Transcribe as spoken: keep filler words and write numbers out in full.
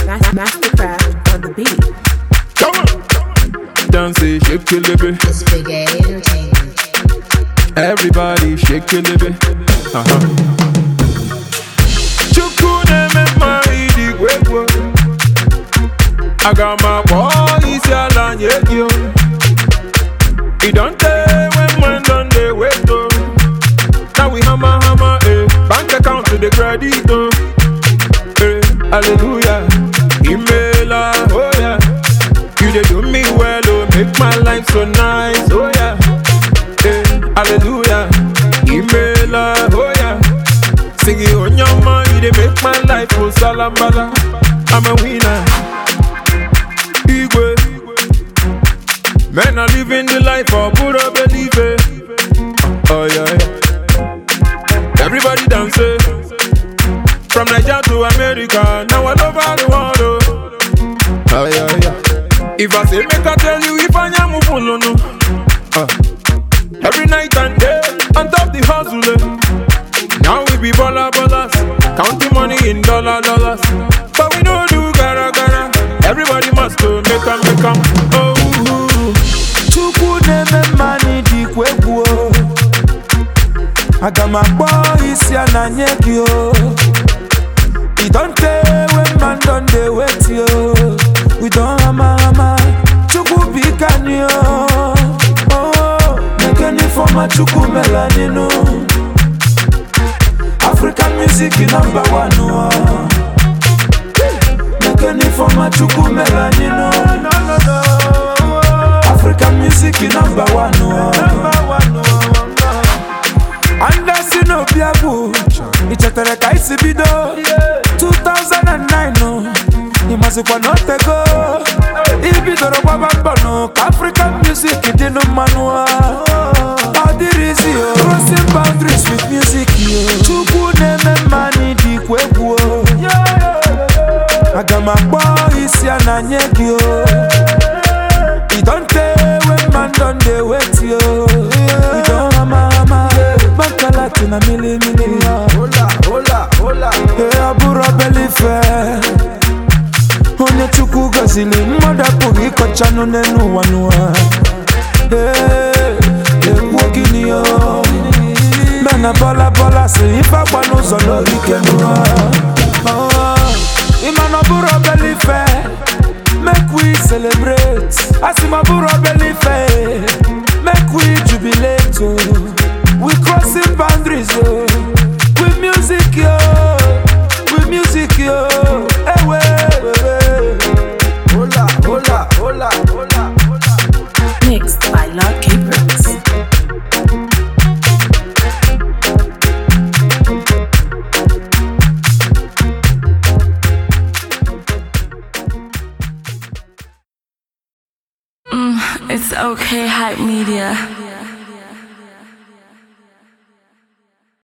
Mastercraft on the beat. Come on! Dance, shake your liver. It's Big A Entertainment. Everybody shake your liver. Uh-huh. Chukune maidi kwekwo. I got my boys yalla nyekyo. It don't tell when man done they wait though. Now we hammer hammer eh. Bank account to the credit though. Eh, hallelujah. Email oh yeah. You dey do me well oh, make my life so nice oh yeah. Eh, hallelujah. Email oh yeah. Sing it on your mind, you dey make my life oh salambala. I'm a winner. Igwe. Men are living the life of pura believe it. Oh yeah, yeah. Everybody dance it. From Nigeria to America, now all over the world oh. Oh yeah, yeah. If I say make I tell you if I am no no. Uh. Every night and day, on top the hustle eh. Now we be baller ballers, counting money in dollar dollars. But we don't do gara gara. Everybody must go make 'em make 'em. Oh. Mani di kwekwo I got my boys ya na nyekyo. It don't tell when man done they wait yo. We don't hammer hammer Chuku bikanyo. Oh, nekeni for my chuku melanino. African music number one oh. Nekeni for my chuku melanino. No no no. African music number one, oh. Number one, oh. And that's in Obiabu. It's a tereka isibido. two thousand nine, no. Imazikwa not a go. Ibido roba bambano. African music it no manua. How did it yo? Crossing boundaries with music yo. Chuku neme mani di kwekwo. I got my boys ya na nyekyo. It don't tell when man done they wait yo. We don't hammer hammer Bankala to na mili mili Hola, hola, hola Hey, abura belly fair Onye chuku gazili Mwada pugi kocha no nenu wanua Hey, hey, wogini yo Mena bola bola Si ifa wano zolo ikenua Imano abura belly fair Make we celebrate. Asimaburo believe. Make we jubilate. Oh. We crossing boundaries. Oh. With music yo. With music yo. Hey, way, way, way. Hola, hola, hola, hola, hola. Mixed by Lord Capers. It's okay, Hype Media.